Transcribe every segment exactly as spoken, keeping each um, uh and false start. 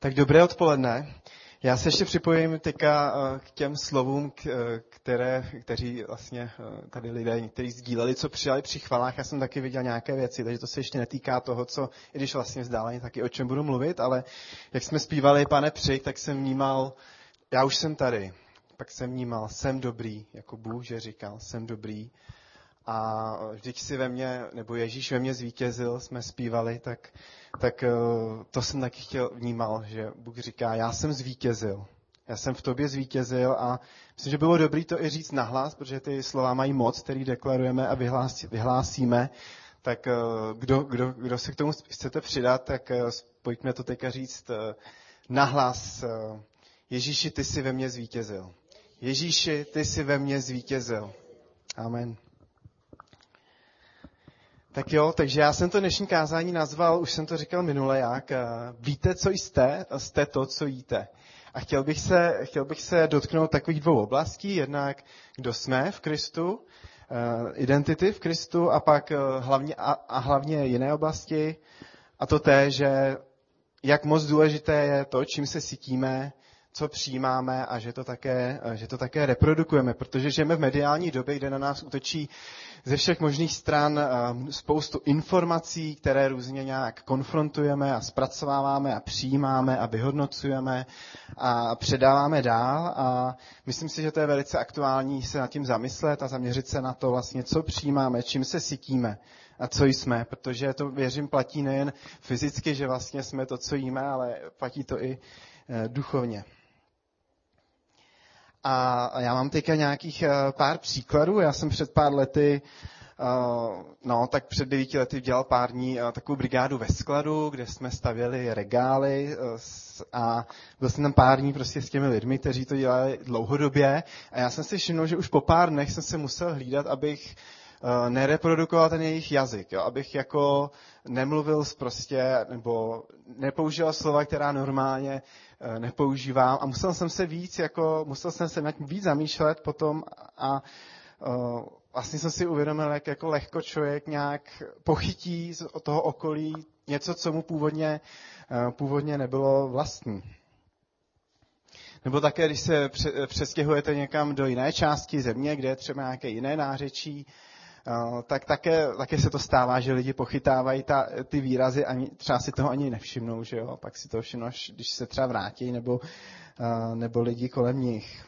Tak dobré odpoledne. Já se ještě připojím teďka k těm slovům, které, kteří vlastně tady lidé někteří sdíleli, co přijali při chvalách. Já jsem taky viděl nějaké věci, takže to se ještě netýká toho, co, i když vlastně vzdáleně taky o čem budu mluvit, ale jak jsme zpívali Pane přijď, tak jsem vnímal, já už jsem tady. Pak jsem vnímal, jsem dobrý, jako Bůh, že říkal, jsem dobrý. A vždyť si ve mně, nebo Ježíš ve mně zvítězil, jsme zpívali, tak, tak to jsem taky chtěl vnímal, že Bůh říká, já jsem zvítězil. Já jsem v tobě zvítězil a myslím, že bylo dobré to i říct nahlas, protože ty slova mají moc, který deklarujeme a vyhlásí, vyhlásíme. Tak kdo, kdo, kdo se k tomu chcete přidat, tak pojďme to teďka říct nahlas. Ježíši, ty jsi ve mně zvítězil. Ježíši, ty jsi ve mně zvítězil. Amen. Tak jo, takže já jsem to dnešní kázání nazval, už jsem to říkal minule, jak víte, co jste, jste to, co jíte. A chtěl bych se, chtěl bych se dotknout takových dvou oblastí, jednak kdo jsme v Kristu, identity v Kristu a pak hlavně, a, a hlavně jiné oblasti, a to té, že jak moc důležité je to, čím se sytíme, co přijímáme a že to také, že to také reprodukujeme, protože žijeme v mediální době, kde na nás útočí ze všech možných stran spoustu informací, které různě nějak konfrontujeme a zpracováváme a přijímáme a vyhodnocujeme a předáváme dál a myslím si, že to je velice aktuální se nad tím zamyslet a zaměřit se na to vlastně, co přijímáme, čím se sytíme a co jsme, protože to, věřím, platí nejen fyzicky, že vlastně jsme to, co jíme, ale platí to i duchovně. A já mám teďka nějakých pár příkladů. Já jsem před pár lety, no tak před devíti lety dělal pár dní takovou brigádu ve skladu, kde jsme stavěli regály a byl jsem tam pár dní prostě s těmi lidmi, kteří to dělali dlouhodobě. A já jsem si všiml, že už po pár dnech jsem se musel hlídat, abych nereprodukoval ten jejich jazyk, jo? Abych jako nemluvil prostě, nebo nepoužíval slova, která normálně nepoužívám a musel jsem se víc, jako, musel jsem se nad tím víc zamýšlet potom a uh, vlastně jsem si uvědomil, jak jako lehko člověk nějak pochytí z toho okolí něco, co mu původně, uh, původně nebylo vlastní. Nebo také, když se přestěhujete někam do jiné části země, kde je třeba nějaké jiné nářečí, tak také, také se to stává, že lidi pochytávají ta, ty výrazy a třeba si toho ani nevšimnou, že jo? Pak si to všimnou, když se třeba vrátí, nebo, nebo lidi kolem nich.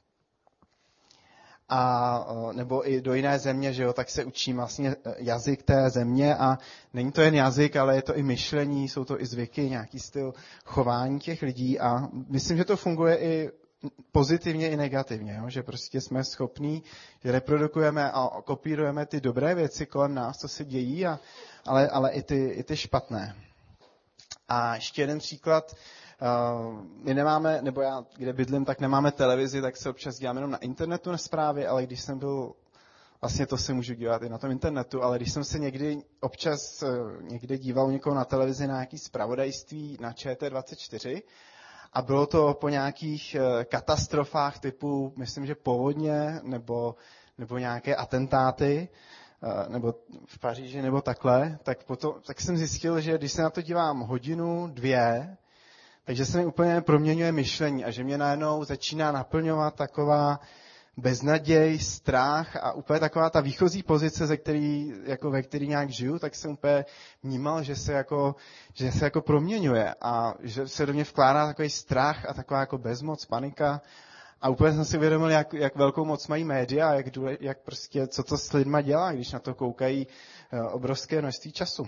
A, nebo i do jiné země, že jo, tak se učí vlastně jazyk té země a není to jen jazyk, ale je to i myšlení, jsou to i zvyky, nějaký styl chování těch lidí a myslím, že to funguje i pozitivně i negativně, jo? Že prostě jsme schopní, že reprodukujeme a kopírujeme ty dobré věci kolem nás, co se dějí, a, ale, ale i, ty, i ty špatné. A ještě jeden příklad, uh, my nemáme, nebo já, kde bydlím, tak nemáme televizi, tak se občas děláme jenom na internetu na zprávy, ale když jsem byl, vlastně to se můžu dívat i na tom internetu, ale když jsem se někdy občas uh, někde díval někoho na televizi na nějaký zpravodajství na Č T dvacet čtyři, a bylo to po nějakých katastrofách typu, myslím, že povodně nebo, nebo nějaké atentáty, nebo v Paříži nebo takhle, tak, potom, tak jsem zjistil, že když se na to dívám hodinu, dvě, takže se mi úplně proměňuje myšlení a že mě najednou začíná naplňovat taková beznaděj, strach a úplně taková ta výchozí pozice, ze který, jako ve který nějak žiju, tak jsem úplně vnímal, že se jako, že se jako proměňuje a že se do mě vkládá takový strach a taková jako bezmoc, panika. A úplně jsem si uvědomil, jak, jak velkou moc mají média, jak, jak prostě, co to s lidma dělá, když na to koukají obrovské množství času.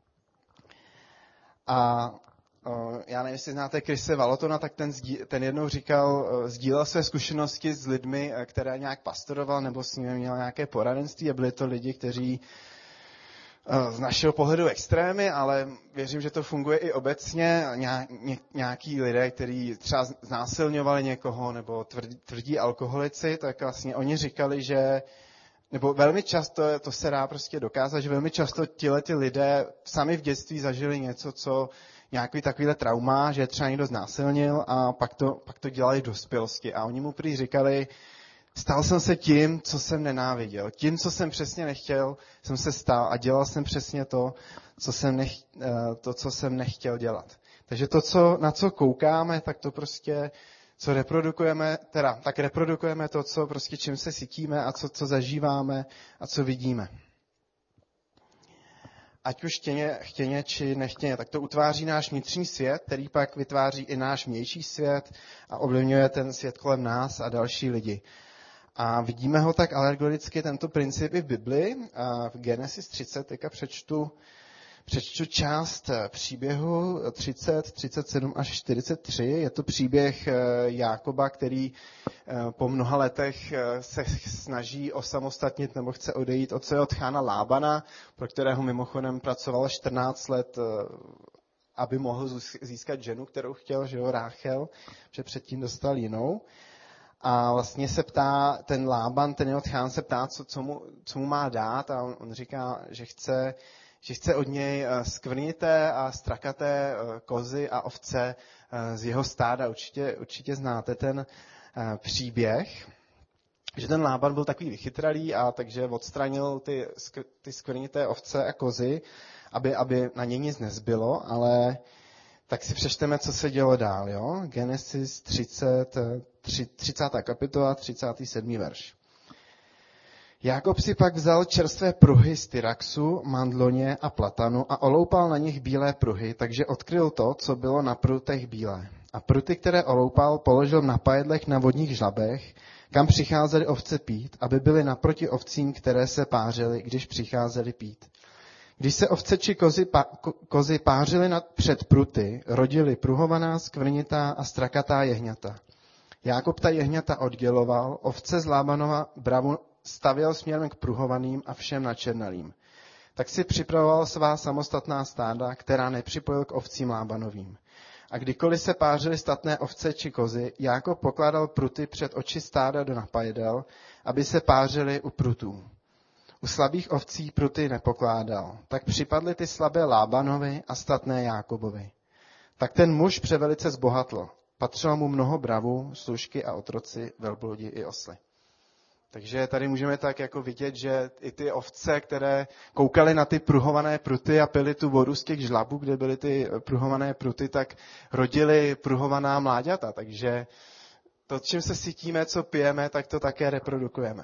A já nevím, jestli znáte Chrise Valotona, tak ten, ten jednou říkal, sdílel své zkušenosti s lidmi, které nějak pastoroval, nebo s nimi měl nějaké poradenství a byli to lidi, kteří z našeho pohledu extrémy, ale věřím, že to funguje i obecně. Nějaký lidé, kteří třeba znásilňovali někoho, nebo tvrdí, tvrdí alkoholici, tak vlastně oni říkali, že nebo velmi často, to se dá prostě dokázat, že velmi často tihleti lidé sami v dětství zažili něco, co nějaký takovýhle trauma, že třeba někdo znásilnil a pak to, pak to dělali v dospělosti. A oni mu prý říkali, stal jsem se tím, co jsem nenáviděl. Tím, co jsem přesně nechtěl, jsem se stal a dělal jsem přesně to, co jsem, nech, to, co jsem nechtěl dělat. Takže to, co, na co koukáme, tak to prostě, co reprodukujeme, teda, tak reprodukujeme to, co prostě čím se sytíme a co, co zažíváme a co vidíme. Ať už chtěně, chtěně či nechtěně, tak to utváří náš vnitřní svět, který pak vytváří i náš vnější svět a ovlivňuje ten svět kolem nás a další lidi. A vidíme ho tak alegoricky, tento princip i v Bibli. A v Genesis třicet, teďka přečtu, přečtu část příběhu třicet, třicet sedm až čtyřicet tři. Je to příběh Jákoba, který po mnoha letech se snaží osamostatnit nebo chce odejít od svého tchána Lábana, pro kterého mimochodem pracoval čtrnáct let, aby mohl získat ženu, kterou chtěl, že jo, Ráchel, že předtím dostal jinou. A vlastně se ptá, ten Lában, ten jeho tchán se ptá, co, co, mu, co mu má dát a on, on říká, že chce, že chce od něj skvrnité a strakaté kozy a ovce z jeho stáda. Určitě, určitě znáte ten příběh, že ten Lában byl takový vychytralý a takže odstranil ty, ty skvrnité ovce a kozy, aby, aby na něj nic nezbylo, ale tak si přečteme, co se dělo dál. Jo? Genesis třicet, třicátá kapitola, třicátý sedmý verš. Jákob si pak vzal čerstvé pruhy z Tyraxu, mandloně a platanu a oloupal na nich bílé pruhy, takže odkryl to, co bylo na prutech bílé. A pruty, které oloupal, položil na pajedlech na vodních žlabech, kam přicházely ovce pít, aby byly naproti ovcím, které se pářily, když přicházely pít. Když se ovce či kozy, pa, ko, kozy pářily nad, před pruty, rodily pruhovaná, skvrnitá a strakatá jehňata. Jákob ta jehňata odděloval, ovce z Lábanova bravu stavěl směrem k pruhovaným a všem načernalým. Tak si připravoval svá samostatná stáda, která nepřipojil k ovcím Lábanovým. A kdykoliv se pářily statné ovce či kozy, Jákob pokládal pruty před oči stáda do napajedel, aby se pářily u prutů. U slabých ovcí pruty nepokládal. Tak připadly ty slabé Lábanovi a statné Jákobovi. Tak ten muž převelice zbohatl. Patřilo mu mnoho bravů, služky a otroci, velbludi i osly. Takže tady můžeme tak jako vidět, že i ty ovce, které koukaly na ty pruhované pruty a pily tu vodu z těch žlabů, kde byly ty pruhované pruty, tak rodily pruhovaná mláďata. Takže to, čím se sytíme, co pijeme, tak to také reprodukujeme.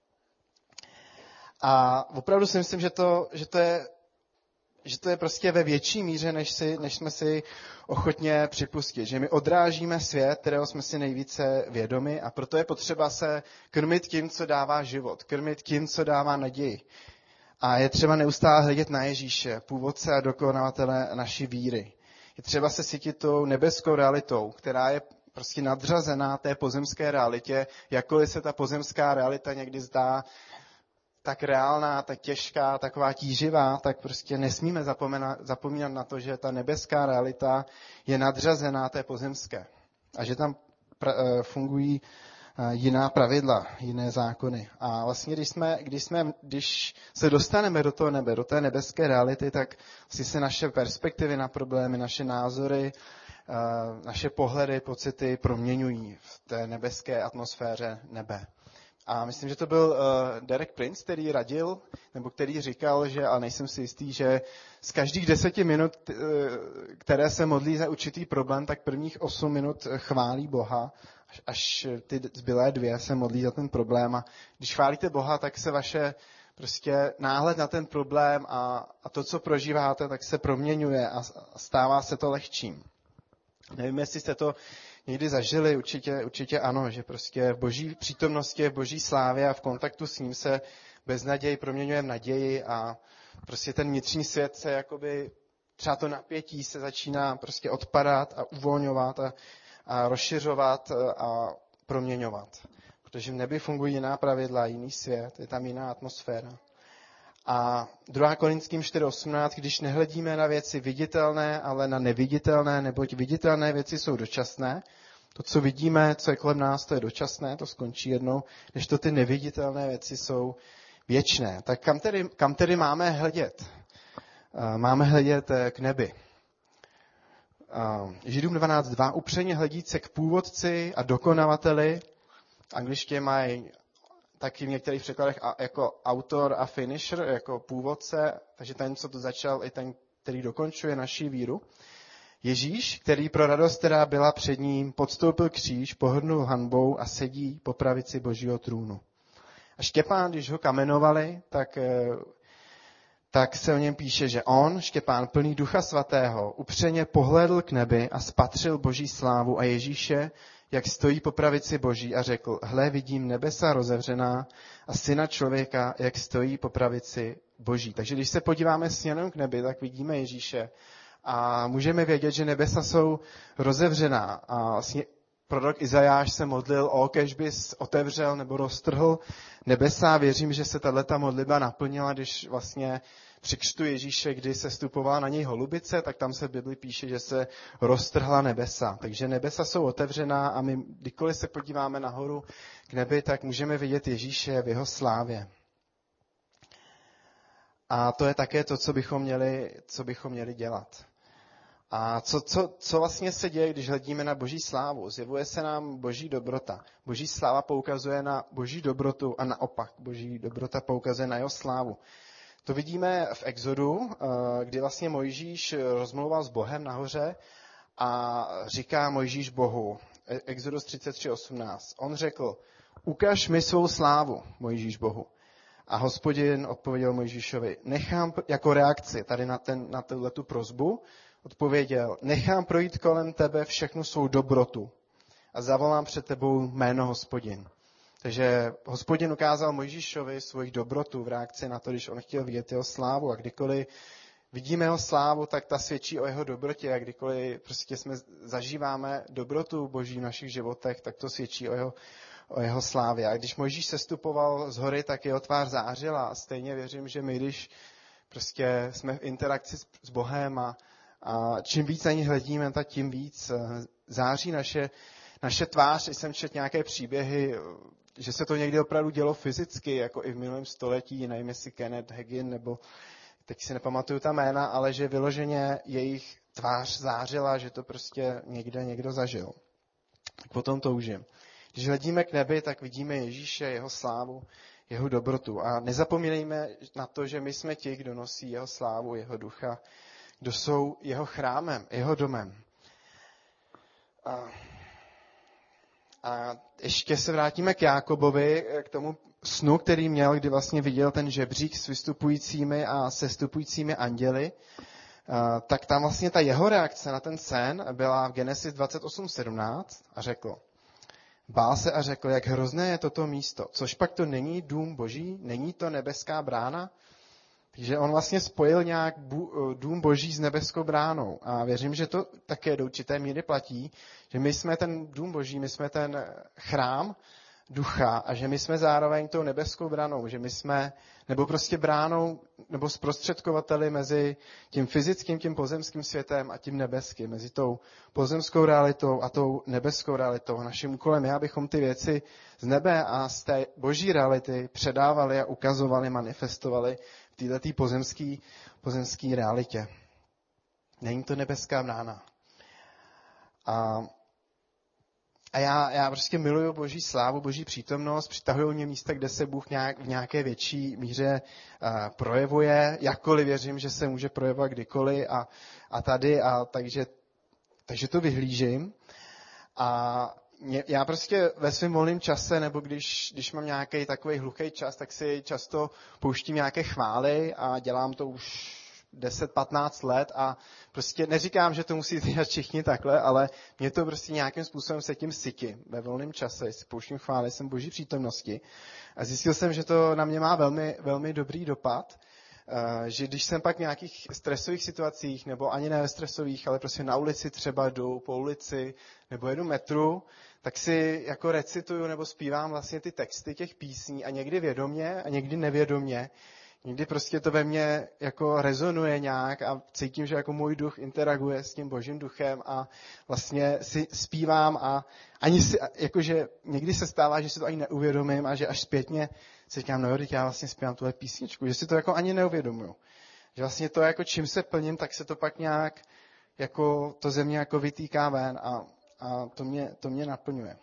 A opravdu si myslím, že to, že to je že to je prostě ve větší míře, než, si, než jsme si ochotně připustit. Že my odrážíme svět, kterého jsme si nejvíce vědomi a proto je potřeba se krmit tím, co dává život, krmit tím, co dává naději. A je třeba neustále hledět na Ježíše, původce a dokonavatele naší víry. Je třeba se sytit tou nebeskou realitou, která je prostě nadřazená té pozemské realitě, jakkoliv se ta pozemská realita někdy zdá tak reálná, tak těžká, taková tíživá, tak prostě nesmíme zapomínat, zapomínat na to, že ta nebeská realita je nadřazená té pozemské. A že tam pra, fungují jiná pravidla, jiné zákony. A vlastně, když, jsme, když, jsme, když se dostaneme do toho nebe, do té nebeské reality, tak si se naše perspektivy na problémy, naše názory, naše pohledy, pocity proměňují v té nebeské atmosféře nebe. A myslím, že to byl uh, Derek Prince, který radil, nebo který říkal, že, ale nejsem si jistý, že z každých deseti minut, uh, které se modlí za určitý problém, tak prvních osm minut chválí Boha, až, až ty zbylé dvě se modlí za ten problém. A když chválíte Boha, tak se vaše prostě náhled na ten problém a, a to, co prožíváte, tak se proměňuje a stává se to lehčím. Nevím, jestli jste to někdy zažili, určitě, určitě ano, že prostě v boží přítomnosti, v boží slávě a v kontaktu s ním se beznaděj proměňuje v naději a prostě ten vnitřní svět se jakoby, třeba to napětí se začíná prostě odpadat a uvolňovat a, a rozšiřovat a proměňovat. Protože v nebi fungují jiná pravidla, jiný svět, je tam jiná atmosféra. A druhá Korinským čtyři osmnáct, když nehledíme na věci viditelné, ale na neviditelné, neboť viditelné věci jsou dočasné. To, co vidíme, co je kolem nás, to je dočasné, to skončí jednou, než to ty neviditelné věci jsou věčné. Tak kam tedy, kam tedy máme hledět? Máme hledět k nebi. Židům dvanáct dva, upřeně hledíce k původci a dokonavateli, angličtě mají taky v některých překladech jako autor a finisher, jako původce, takže ten, co to začal, i ten, který dokončuje naši víru. Ježíš, který pro radost, která byla před ním, podstoupil kříž, pohrnul hanbou a sedí po pravici Božího trůnu. A Štěpán, když ho kamenovali, tak, tak se o něm píše, že on, Štěpán, plný Ducha Svatého, upřeně pohlédl k nebi a spatřil Boží slávu a Ježíše, jak stojí po pravici Boží a řekl, hle, vidím nebesa rozevřená a syna člověka, jak stojí po pravici Boží. Takže když se podíváme směrem k nebi, tak vidíme Ježíše a můžeme vědět, že nebesa jsou rozevřená. A vlastně prorok Izajáš se modlil, o kéž bys otevřel nebo roztrhl nebesa. Věřím, že se tato modlitba naplnila, když vlastně při křtu Ježíše, kdy se stupovala na něj holubice, tak tam se v Bibli píše, že se roztrhla nebesa. Takže nebesa jsou otevřená a my, kdykoliv se podíváme nahoru k nebi, tak můžeme vidět Ježíše v jeho slávě. A to je také to, co bychom měli, co bychom měli dělat. A co, co, co vlastně se děje, když hledíme na Boží slávu? Zjevuje se nám Boží dobrota. Boží sláva poukazuje na Boží dobrotu a naopak Boží dobrota poukazuje na jeho slávu. To vidíme v Exodu, kdy vlastně Mojžíš rozmluval s Bohem nahoře a říká Mojžíš Bohu, Exodus třicet tři osmnáct. On řekl, ukaž mi svou slávu, Mojžíš Bohu. A Hospodin odpověděl Mojžíšovi, nechám jako reakci tady na, ten, na tuhletu prosbu, odpověděl, nechám projít kolem tebe všechnu svou dobrotu a zavolám před tebou jméno Hospodin. Takže Hospodin ukázal Mojžíšovi svoji dobrotu v reakci na to, když on chtěl vidět jeho slávu. A kdykoliv vidíme jeho slávu, tak ta svědčí o jeho dobrotě. A kdykoliv prostě jsme zažíváme dobrotu Boží v našich životech, tak to svědčí o jeho, o jeho slávě. A když Mojžíš sestupoval z hory, tak jeho tvář zářila. A stejně věřím, že my, když prostě jsme v interakci s Bohem a, a čím víc na ní hledíme, tak tím víc září naše, naše tvář. Jsem četl nějaké příběhy, že se to někdy opravdu dělo fyzicky, jako i v minulém století, nevím jestli Kenneth Hagin, nebo teď si nepamatuju ta jména, ale že vyloženě jejich tvář zářila, že to prostě někde někdo zažil. Tak potom toužím. Když hledíme k nebi, tak vidíme Ježíše, jeho slávu, jeho dobrotu. A nezapomínejme na to, že my jsme ti, kdo nosí jeho slávu, jeho ducha, kdo jsou jeho chrámem, jeho domem. A A ještě se vrátíme k Jákobovi, k tomu snu, který měl, kdy vlastně viděl ten žebřík s vystupujícími a sestupujícími anděli. Tak tam vlastně ta jeho reakce na ten sen byla v Genesis dvacet osm sedmnáct a řekl, bál se a řekl, jak hrozné je toto místo, což pak to není dům Boží, není to nebeská brána. Takže on vlastně spojil nějak dům Boží s nebeskou bránou. A věřím, že to také do určité míry platí, že my jsme ten dům Boží, my jsme ten chrám ducha a že my jsme zároveň tou nebeskou bránou, že my jsme, nebo prostě bránou, nebo zprostředkovateli mezi tím fyzickým, tím pozemským světem a tím nebeským, mezi tou pozemskou realitou a tou nebeskou realitou. Naším úkolem je, abychom ty věci z nebe a z té Boží reality předávali a ukazovali, manifestovali v této pozemské pozemský realitě. Není to nebeská brána. A, a já, já prostě miluju Boží slávu, Boží přítomnost, přitahují mě místa, kde se Bůh nějak, v nějaké větší míře uh, projevuje, jakkoliv věřím, že se může projevovat kdykoliv a, a tady, a takže, takže to vyhlížím. A já prostě ve svém volném čase, nebo když, když mám nějaký takový hluchý čas, tak si často pouštím nějaké chvály a dělám to už deset patnáct let a prostě neříkám, že to musí dělat všichni takhle, ale mě to prostě nějakým způsobem se tím sytí. Ve volném čase si pouštím chvály, jsem Boží přítomnosti a zjistil jsem, že to na mě má velmi, velmi dobrý dopad, že když jsem pak v nějakých stresových situacích, nebo ani ne ve stresových, ale prostě na ulici třeba jdu, po ulici, nebo jedu metru, tak si jako recituju nebo zpívám vlastně ty texty těch písní a někdy vědomě a někdy nevědomě. Někdy prostě to ve mně jako rezonuje nějak a cítím, že jako můj duch interaguje s tím Božím duchem a vlastně si zpívám a ani si, jakože někdy se stává, že si to ani neuvědomím a že až zpětně si říkám, no jo, teď já vlastně zpívám tuhle písničku, že si to jako ani neuvědomuju. Že vlastně to jako čím se plním, tak se to pak nějak jako to ze mě jako vytýká ven a, a to, mě, to mě naplňuje.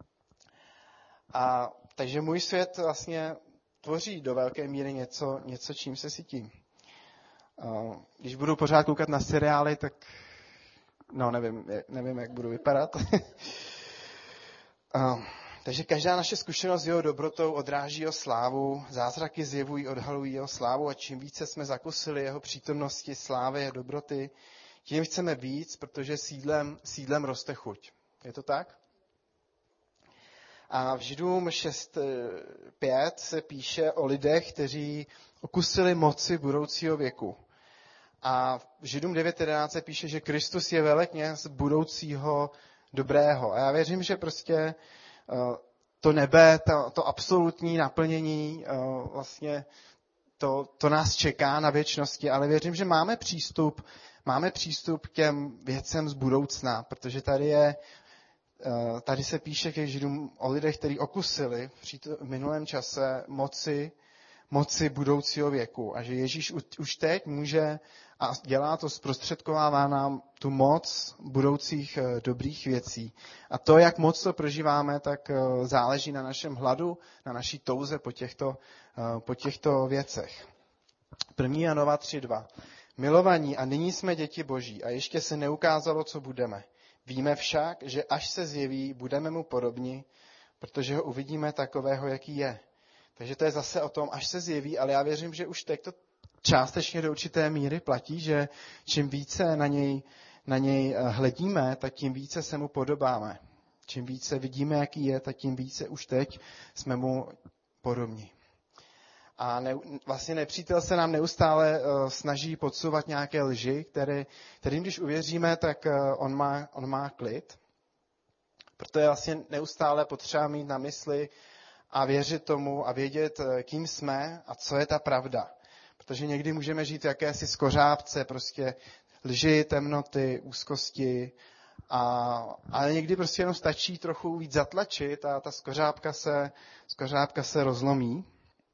A takže můj svět vlastně tvoří do velké míry něco, něco čím se sytím. Když budu pořád koukat na seriály, tak no nevím, nevím, jak budu vypadat. uh, takže každá naše zkušenost s jeho dobrotou odráží jeho slávu, zázraky zjevují, odhalují jeho slávu a čím více jsme zakusili jeho přítomnosti, slávy a dobroty, tím chceme víc, protože sídlem, sídlem roste chuť. Je to tak? A v Židům šest pět se píše o lidech, kteří okusili moci budoucího věku. A v Židům devět jedenáct se píše, že Kristus je velekněz budoucího dobrého. A já věřím, že prostě to nebe, to, to absolutní naplnění, vlastně to, to nás čeká na věčnosti, ale věřím, že máme přístup, máme přístup k těm věcem z budoucna, protože tady je Tady se píše ke Židům o lidech, kteří okusili v minulém čase moci, moci budoucího věku. A že Ježíš už teď může a dělá to, zprostředkovává nám tu moc budoucích dobrých věcí. A to, jak moc to prožíváme, tak záleží na našem hladu, na naší touze po těchto, po těchto věcech. první Janova tři dva. Milovaní, a nyní jsme děti Boží a ještě se neukázalo, co budeme. Víme však, že až se zjeví, budeme mu podobni, protože ho uvidíme takového, jaký je. Takže to je zase o tom, až se zjeví, ale já věřím, že už teď to částečně do určité míry platí, že čím více na něj, na něj hledíme, tak tím více se mu podobáme. Čím více vidíme, jaký je, tak tím více už teď jsme mu podobní. A ne, vlastně nepřítel se nám neustále uh, snaží podsouvat nějaké lži, které, kterým když uvěříme, tak uh, on, má, on má klid. Proto je vlastně neustále potřeba mít na mysli a věřit tomu a vědět, uh, kým jsme a co je ta pravda. Protože někdy můžeme žít v jakési skořápce, prostě lži, temnoty, úzkosti, a, ale někdy prostě jenom stačí trochu víc zatlačit a ta skořápka se, skořápka se rozlomí.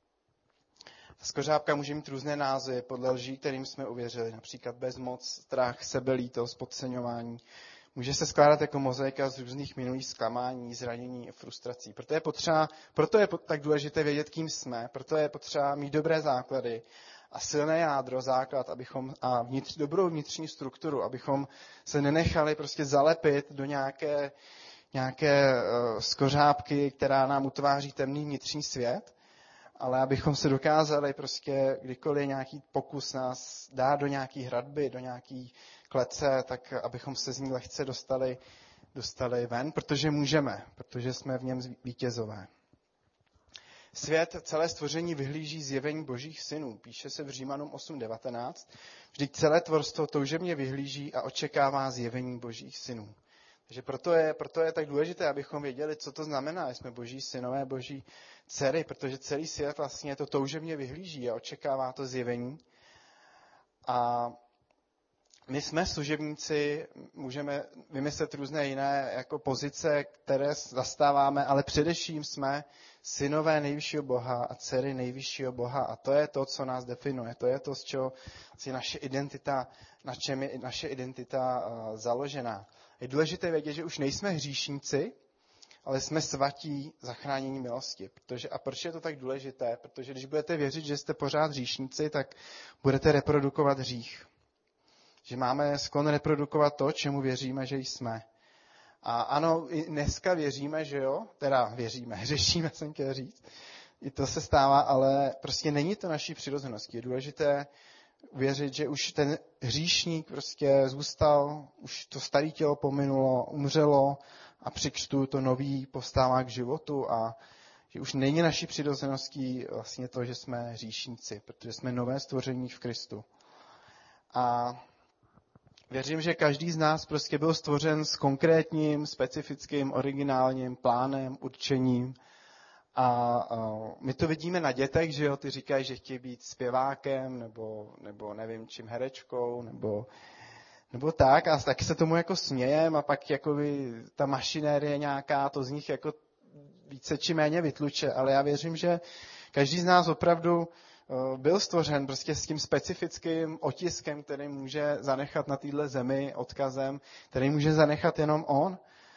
Skořápka může mít různé názvy podle lží, kterým jsme uvěřili, například bezmoc, strach, sebelítost, podceňování. Může se skládat jako mozaika z různých minulých zklamání, zranění a frustrací. Proto je, potřeba, proto je tak důležité vědět, kým jsme, proto je potřeba mít dobré základy a silné jádro, základ, abychom, a vnitř, dobrou vnitřní strukturu, abychom se nenechali prostě zalepit do nějaké, nějaké uh, skořápky, která nám utváří temný vnitřní svět, ale abychom se dokázali prostě, kdykoliv nějaký pokus nás dát do nějaký hradby, do nějaký klece, tak abychom se z ní lehce dostali, dostali ven, protože můžeme, protože jsme v něm vítězové. Svět, celé stvoření vyhlíží zjevení božích synů. Píše se v Římanům osm devatenáct. Vždyť celé tvorstvo toužebně vyhlíží a očekává zjevení božích synů. Takže proto je, proto je tak důležité, abychom věděli, co to znamená, že jsme boží synové, boží dcery, protože celý svět vlastně to toužebně vyhlíží a očekává to zjevení. A my jsme služebníci, můžeme vymyslet různé jiné jako pozice, které zastáváme, ale především jsme synové nejvyššího Boha a dcery nejvyššího Boha. A to je to, co nás definuje. To je to, z čeho je naše identita, na čem je naše identita uh, založená. Je důležité vědět, že už nejsme hříšníci, ale jsme svatí zachránění milosti. Protože, a proč je to tak důležité? Protože když budete věřit, že jste pořád hříšníci, tak budete reprodukovat hřích. Že máme sklon reprodukovat to, čemu věříme, že jsme. A ano, i dneska věříme, že jo, teda věříme, hřešíme, jsem chtěl říct. I to se stává, ale prostě není to naší přirozeností. Je důležité věřit, že už ten hříšník prostě zůstal, už to staré tělo pominulo, umřelo a při křtu to nový povstává k životu a že už není naší přirozeností vlastně to, že jsme hříšníci, protože jsme nové stvoření v Kristu. A věřím, že každý z nás prostě byl stvořen s konkrétním, specifickým, originálním plánem, určením. A uh, my to vidíme na dětech, že jo, ty říkají, že chtějí být zpěvákem, nebo, nebo nevím čím, herečkou, nebo, nebo tak. A tak se tomu jako smějem a pak jakoby ta mašinérie nějaká, to z nich jako více či méně vytluče. Ale já věřím, že každý z nás opravdu byl stvořen prostě s tím specifickým otiskem, který může zanechat na téhle zemi, odkazem, který může zanechat jenom on.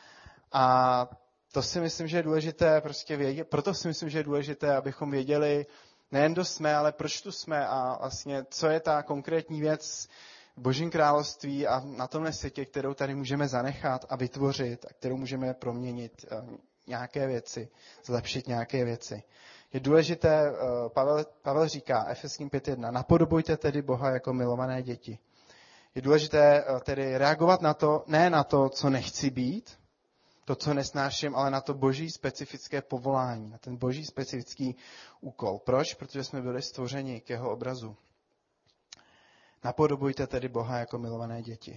A to si myslím, že je důležité prostě vědět, proto si myslím, že je důležité, abychom věděli nejen kdo jsme, ale proč tu jsme a vlastně co je ta konkrétní věc, v Božím království a na tomhle světě, kterou tady můžeme zanechat a vytvořit a kterou můžeme proměnit nějaké věci, zlepšit nějaké věci. Je důležité, Pavel, Pavel říká, Efeským pět jedna, napodobujte tedy Boha jako milované děti. Je důležité tedy reagovat na to, ne na to, co nechci být, to, co nesnáším, ale na to boží specifické povolání, na ten boží specifický úkol. Proč? Protože jsme byli stvořeni k jeho obrazu. Napodobujte tedy Boha jako milované děti.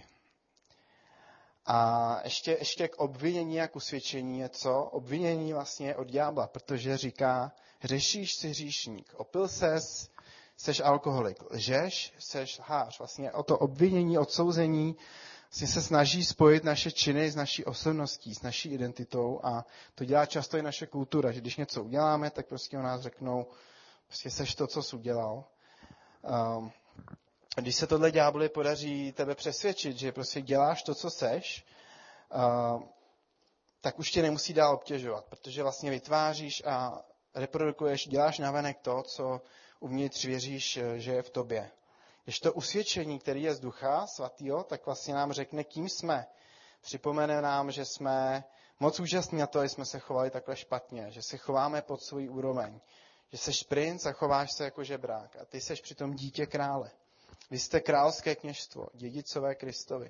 A ještě, ještě k obvinění a k usvědčení je co? Obvinění vlastně od ďábla, protože říká, hřešíš si hříšník, opil ses, seš alkoholik, lžeš, seš lhář. Vlastně o to obvinění, odsouzení vlastně se snaží spojit naše činy s naší osobností, s naší identitou a to dělá často i naše kultura, že když něco uděláme, tak prostě o nás řeknou, prostě seš to, co jsi udělal. Um, Když se tohle ďábli podaří tebe přesvědčit, že prostě děláš to, co seš, uh, tak už tě nemusí dál obtěžovat, protože vlastně vytváříš a reprodukuješ, děláš navenek to, co uvnitř věříš, že je v tobě. Když to usvědčení, který je z Ducha Svatého, tak vlastně nám řekne, kým jsme. Připomene nám, že jsme moc úžasní na to, že jsme se chovali takhle špatně, že se chováme pod svůj úroveň, že seš princ a chováš se jako žebrák a ty seš přitom dítě krále. Vy jste královské kněžstvo, dědicové Kristovi.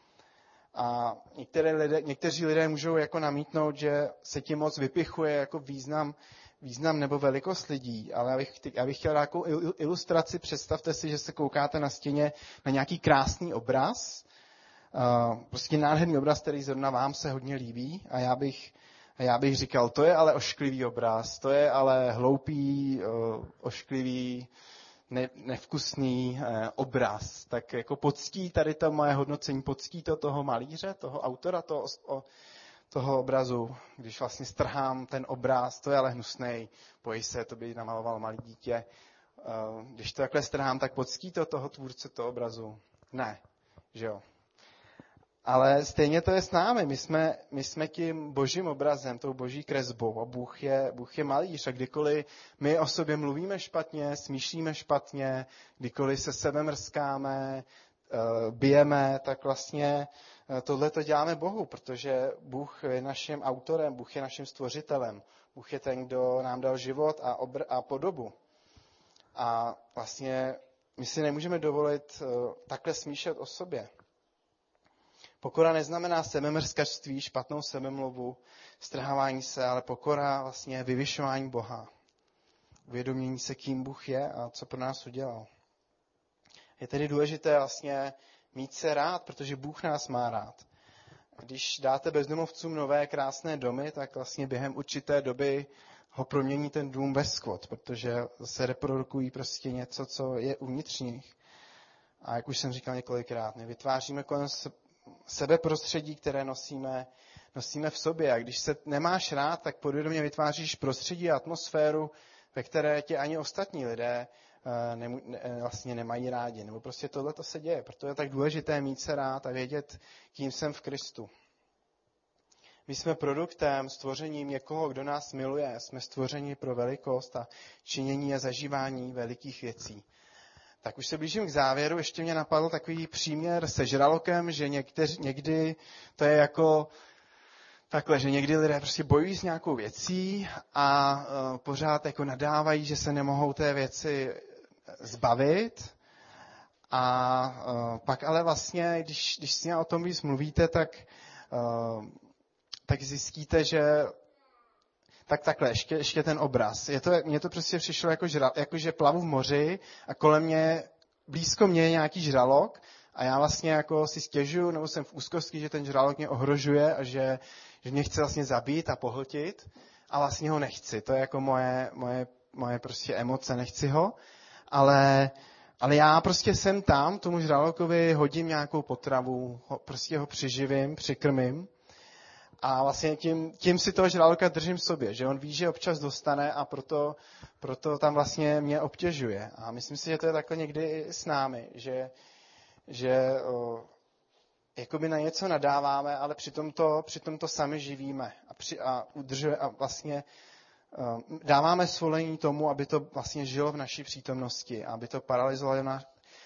A některé lidé, někteří lidé můžou jako namítnout, že se tím moc vypichuje jako význam, význam nebo velikost lidí, ale já bych, já bych chtěl nějakou ilustraci. Představte si, že se koukáte na stěně na nějaký krásný obraz, uh, prostě nádherný obraz, který zrovna vám se hodně líbí a já bych, a já bych říkal, to je ale ošklivý obraz, to je ale hloupý, uh, ošklivý, Ne, nevkusný eh, obraz, tak jako poctí tady to moje hodnocení, poctí to toho malíře, toho autora toho, o, toho obrazu, když vlastně strhám ten obraz, to je ale hnusnej, bojí se, to by namaloval malý dítě. Eh, když to takhle strhám, tak poctí to toho tvůrce toho obrazu? Ne, že jo. Ale stejně to je s námi. My jsme, my jsme tím božím obrazem, tou boží kresbou a Bůh je, Bůh je malíř. A kdykoliv my o sobě mluvíme špatně, smýšlíme špatně, kdykoliv se sebe mrskáme, bijeme, tak vlastně tohle to děláme Bohu, protože Bůh je naším autorem, Bůh je naším stvořitelem. Bůh je ten, kdo nám dal život a, obr- a podobu. A vlastně my si nemůžeme dovolit takhle smýšlet o sobě. Pokora neznamená sebemrskačství, špatnou sebemluvu, strhávání se, ale pokora vlastně vyvyšování Boha. Uvědomění se, kým Bůh je a co pro nás udělal. Je tedy důležité vlastně mít se rád, protože Bůh nás má rád. Když dáte bezdomovcům nové krásné domy, tak vlastně během určité doby ho promění ten dům ve skvot, protože se reprodukují prostě něco, co je uvnitř nich. A jak už jsem říkal několikrát, my vytváříme kolem sebe prostředí, které nosíme, nosíme v sobě. A když se nemáš rád, tak podvědomě vytváříš prostředí a atmosféru, ve které tě ani ostatní lidé ne, ne, vlastně nemají rádi. Nebo prostě tohle to se děje. Proto je tak důležité mít se rád a vědět, kým jsem v Kristu. My jsme produktem, stvořením někoho, kdo nás miluje. Jsme stvořeni pro velikost a činění a zažívání velikých věcí. Tak už se blížím k závěru. Ještě mě napadl takový příměr se žralokem, že někteř, někdy to je jako takhle, že někdy lidé prostě bojují s nějakou věcí a uh, pořád jako nadávají, že se nemohou té věci zbavit. A uh, pak ale vlastně, když, když si o tom víc mluvíte, tak, uh, tak zjistíte, že tak takhle, ještě, ještě ten obraz. Je to, mně to prostě přišlo jako, žra, jako, že plavu v moři a kolem mě, blízko mě je nějaký žralok a já vlastně jako si stěžuju, nebo jsem v úzkosti, že ten žralok mě ohrožuje a že, že mě chce vlastně zabít a pohltit a vlastně ho nechci. To je jako moje, moje, moje prostě emoce, nechci ho, ale, ale já prostě jsem tam, tomu žralokovi hodím nějakou potravu, ho, prostě ho přiživím, přikrmím. A vlastně tím, tím si toho žraloka držím v sobě, že on ví, že občas dostane a proto, proto tam vlastně mě obtěžuje. A myslím si, že to je takhle někdy i s námi, že, že o, jakoby na něco nadáváme, ale přitom to, přitom to sami živíme a, při, a udržuje a vlastně o, dáváme svolení tomu, aby to vlastně žilo v naší přítomnosti, aby to paralyzovalo náš,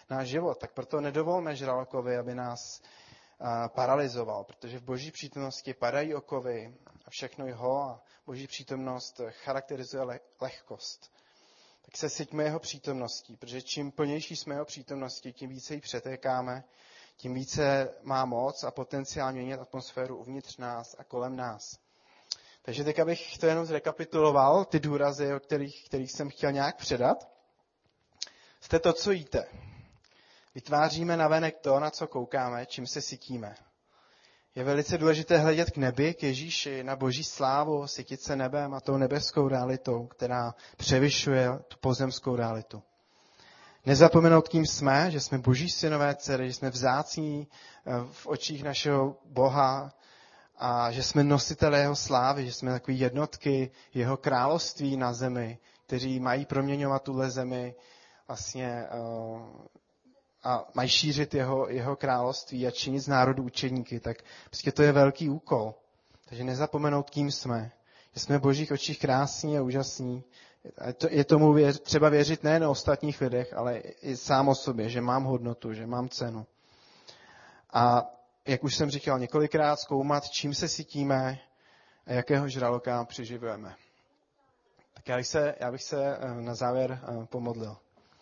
náš život. Tak proto nedovolme žralokovi, aby nás paralyzoval, protože v Boží přítomnosti padají okovy a všechno jeho a Boží přítomnost charakterizuje lehkost. Tak se syťme jeho přítomností, protože čím plnější jsme jeho přítomností, tím více ji přetékáme, tím více má moc a potenciál měnit atmosféru uvnitř nás a kolem nás. Takže teď, abych to jenom zrekapituloval, ty důrazy, o kterých, kterých jsem chtěl nějak předat. Jste to, co jíte. Vytváříme navenek to, na co koukáme, čím se sytíme. Je velice důležité hledět k nebi, k Ježíši, na Boží slávu, sytit se nebem a tou nebeskou realitou, která převyšuje tu pozemskou realitu. Nezapomenout, kým jsme, že jsme Boží synové dcery, že jsme vzácní v očích našeho Boha a že jsme nositelé jeho slávy, že jsme takový jednotky jeho království na zemi, kteří mají proměňovat tuhle zemi vlastně a mají šířit jeho, jeho království a činit z národu učedníky, tak prostě to je velký úkol. Takže nezapomenout, kým jsme. Že jsme v Božích očích krásní a úžasní. Je tomu věř, třeba věřit nejen o ostatních lidech, ale i sám o sobě, že mám hodnotu, že mám cenu. A jak už jsem říkal několikrát, zkoumat, čím se sytíme a jakého žraloka přiživujeme. Tak já bych se, já bych se na závěr pomodlil.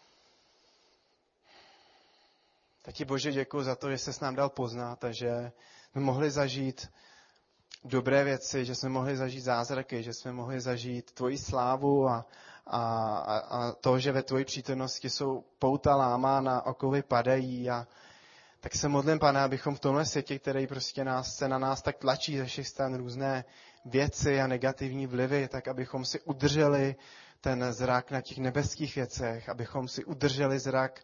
Tak ti Bože děkuji za to, že jsi s nám dal poznat a že jsme mohli zažít dobré věci, že jsme mohli zažít zázraky, že jsme mohli zažít tvoji slávu a, a, a to, že ve tvoji přítomnosti jsou pouta lámána, okovy padají. A tak se modlím, Pane, abychom v tomhle světě, který prostě nás, se na nás tak tlačí ze všech stran různé věci a negativní vlivy, tak abychom si udrželi ten zrak na těch nebeských věcech, abychom si udrželi zrak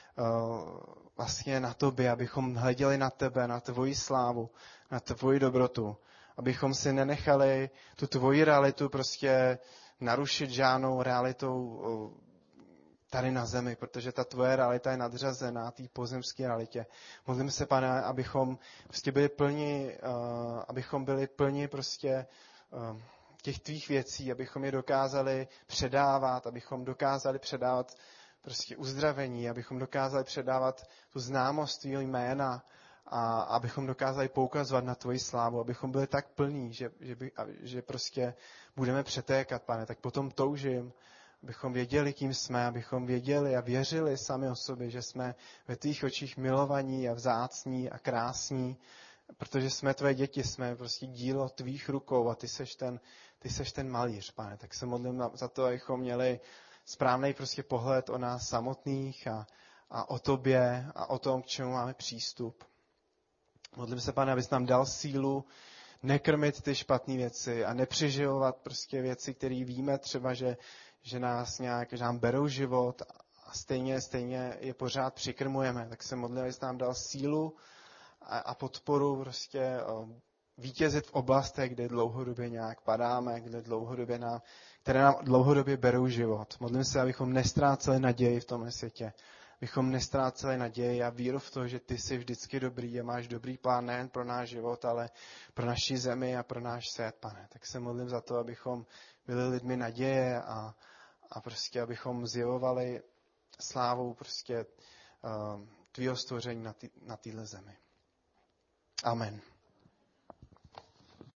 vlastně na tobě, abychom hleděli na tebe, na tvoji slávu, na tvoji dobrotu, abychom si nenechali tu tvoji realitu prostě narušit žádnou realitou tady na zemi, protože ta tvoje realita je nadřazená té pozemské realitě. Modlím se, Pane, abychom prostě byli plni, uh, abychom byli plni prostě uh, těch tvých věcí, abychom je dokázali předávat, abychom dokázali předávat prostě uzdravení, abychom dokázali předávat tu známost tvýho jména a abychom dokázali poukazovat na tvoji slávu, abychom byli tak plní, že, že, by, že prostě budeme přetékat, Pane. Tak potom toužím, abychom věděli, kým jsme, abychom věděli a věřili sami o sobě, že jsme ve tvých očích milovaní a vzácní a krásní, protože jsme tvé děti, jsme prostě dílo tvých rukou a ty seš ten, ty seš ten malíř, Pane. Tak se modlím za to, abychom měli správný prostě pohled o nás samotných a, a o tobě a o tom, k čemu máme přístup. Modlím se, Pane, abys nám dal sílu nekrmit ty špatné věci a nepřeživovat prostě věci, které víme třeba, že, že nás nějak, že nám berou život a stejně, stejně je pořád přikrmujeme. Tak se modlím, abys nám dal sílu a, a podporu prostě o, vítězit v oblastech, kde dlouhodobě nějak padáme, kde dlouhodobě nám, které nám dlouhodobě berou život. Modlím se, abychom nestráceli naději v tomhle světě. Abychom nestráceli naději a víru v to, že ty jsi vždycky dobrý a máš dobrý plán nejen pro náš život, ale pro naši zemi a pro náš svět, Pane. Tak se modlím za to, abychom byli lidmi naděje a, a prostě abychom zjevovali slávou prostě uh, tvýho stvoření na téhle zemi. Amen.